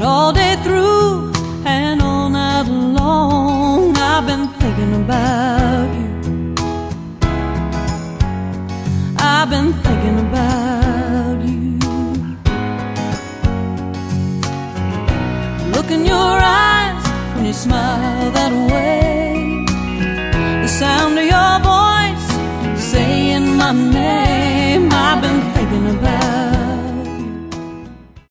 all day through and all night long I've been thinking about you. I've been thinking about you. Look in your eyes when you smile that way.